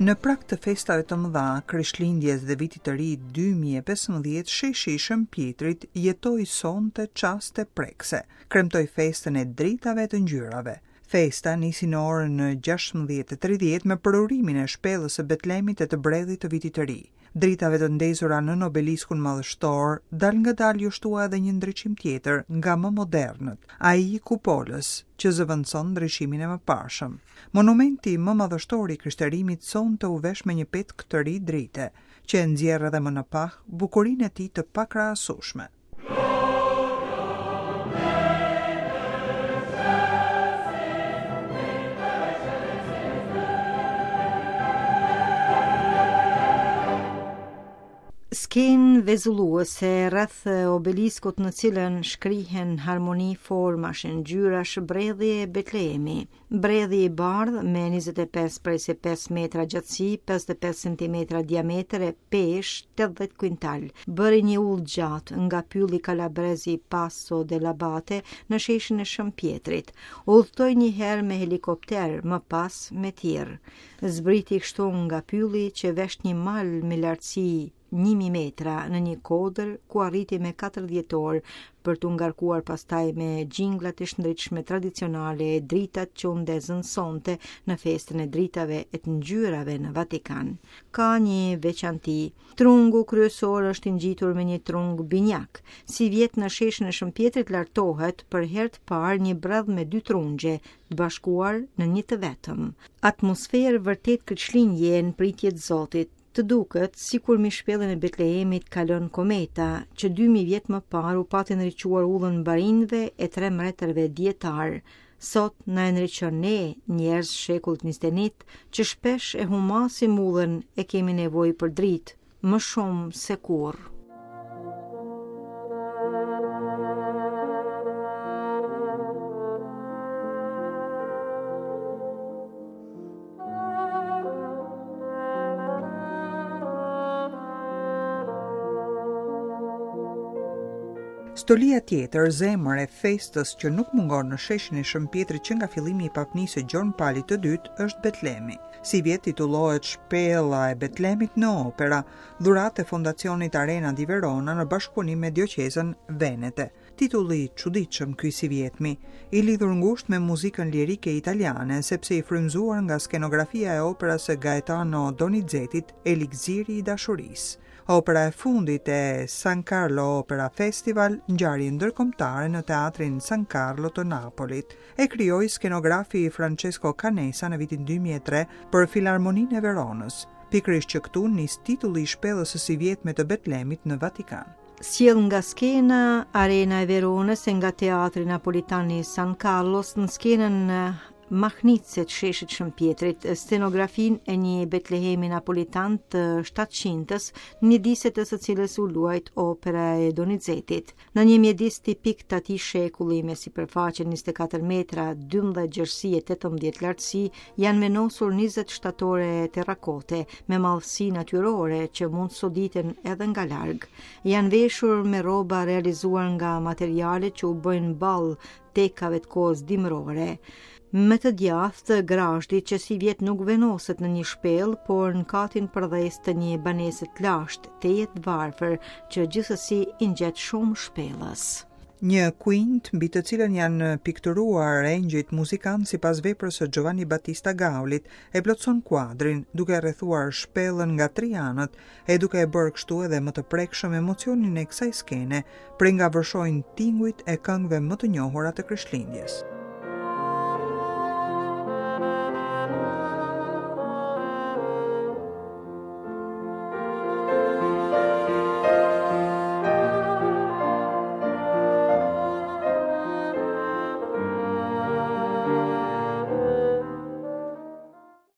Në prag të festave të mëdha, Krishtlindjes dhe Vitit të Ri 2015, sheshi i Shëmpjetrit jetoi sonte çaste prekse. Kremtoi festën e dritave të ngjyrave. Festa nisi në orën 16:30 me përurimin e shpellës së Betlemit e të Bredhit të Vitit të Ri. Dritave të ndezura nën obeliskun madhështor, dal nga dal ju shtua edhe një ndriçim tjetër nga më modernët, ai i kupolës, që zëvendëson ndryshimin e mëparshëm. Monumenti më madhështor i krishterimit sonte u vesh me një petkë të ri drite, që e nxjerr edhe më në pah bukurinë e tij të pakrahasueshme. Skenë vezulluese rreth obeliskut në cilën shkrihen harmoni formash e ngjyrash bredhi e Betlehemi. Bredhi i bardh me 25 metra gjatësi, 55 cm diametër e peshë 80 kuintal. Bëri një ull gjatë nga pylli kalabrezi Passo dell'Abate në sheshin e Shëmpjetrit. Udhtoi një herë me helikopter, më pas me tir. Zbriti kështu nga pylli që vesh një mal me lartësi 1000 metra në një kodër ku arriti me 40 orë për të ngarkuar pastaj me gjinglat e shëndritshme tradicionale e dritat që u ndezën sonte në festën e dritave e të ngjyrave në Vatikan. Ka një veçanti. Trungu kryesor është i ngjitur me një trung binjak. Si vjet në sheshin e Shëmpjetrit lartohet për herë të parë një bradh me 2 trungje të bashkuar në një të vetëm. Atmosferë vërtet krishtlindje në pritje të Zotit. Të duket sikur mi shpellën e Betlehemit kalon kometa, që 2000 vjet më parë u pati ndriçuar ullën barinëve e 3 mretërve dietar. Sot na ndriçon ne, njerëz shekullit 21, që shpesh e humasim ullën e kemi nevojë për dritë, më shumë se kurrë. Stolia tjetër, zemër e festës që nuk mungon në sheshin e Shëmpjetrit që nga fillimi i papnisë Gjon Palit të dytë, është Betlemi. Si vjet titullohet Shpella e Betlemit në opera, dhuratë e Fondacionit Arena di Verona në bashkëpunim me Dioqezën Venete. Titulli i çuditshëm ky si vjetmi, i lidhur ngushtë me muzikën lirike italiane, sepse i frymzuar nga skenografia e operës së Gaetano Donizetit, Elixiri i dashurisë. Opera e fundit e San Carlo Opera Festival, ngjarje ndërkombëtare në teatrin San Carlo të Napolit, e krijoi skenografi Francesco Canessa në vitin 2003 për Filharmoninë e Veronës. Pikërisht që këtu nis titulli i shpellës së si vjetme të Betlemit në Vatikan. Sjell nga skena Arena e Veronës e nga teatri napolitan i San Carlos në skenën Mahnice të sheshit Shëmpjetrit, scenografin e një Betlehemi napolitan të 700-ës, mjediset të së cilës u luajt opera e Donizetit. Në një mjedis tipik të atij shekulli me sipërfaqe 24 metra, 12 gjerësi e 18 lartësi, janë menosur 20 shtatore terrakote me madhësi natyrore që mund soditen edhe nga larg. Janë veshur me rroba realizuar nga materiale që u bëjnë ball tekave të kohës dimrore. Me të djathtë grazhdi që si vjet nuk venoset në një shpellë, por në katin përdhes të një banese të lashtë, tejet varfër që gjithsesi i ngjet shumë shpellës. Një quint mbi të cilën janë pikturuar engjëjt muzikantë sipas veprës së Giovanni Battista Gaulit e plotson kuadrin, duke rrethuar shpellën nga 3 anët e duke e bërë kështu edhe më të prekshëm emocionin e kësaj skene, prej nga vërshojnë tingujt e këngëve më të njohura të Krishtlindjes.